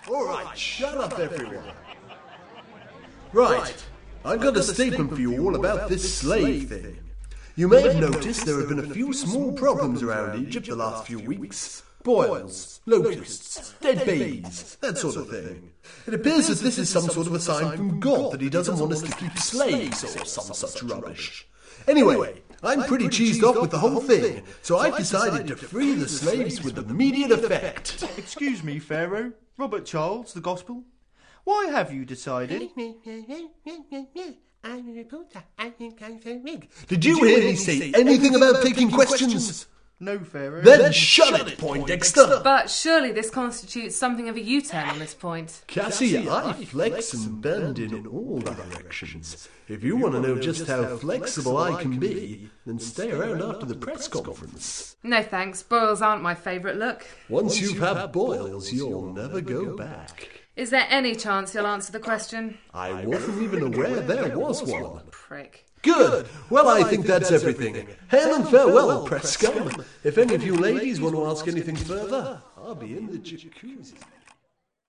All right, shut up, everyone. Right, I've got a statement for you all about this slave thing. You may have noticed there have been a few small problems around Egypt the last few weeks. Boils, locusts, dead babies, that sort of thing. It appears that this is some sort of a sign from God that he doesn't want us to keep slaves or some such rubbish. Anyway, I'm pretty cheesed off with the whole thing, so I've decided to free the slaves with immediate effect. Excuse me, Pharaoh. Robert Charles, the Gospel. Why have you decided? Did you hear me say anything about taking questions? No, Pharaoh. Then shut it, Poindexter! But surely this constitutes something of a U-turn on this point. Cassie, I flex and bend in all directions. If you want to know just how flexible I can be, then stay around after the press conference. No thanks, boils aren't my favourite look. Once you've had boils, you'll never go back. Is there any chance you'll answer the question? I wasn't even aware there was one. Prick. Good. Well, I think that's everything. Hail and farewell, press scum. If any of you ladies want to ask anything further, I'll be in the jacuzzi.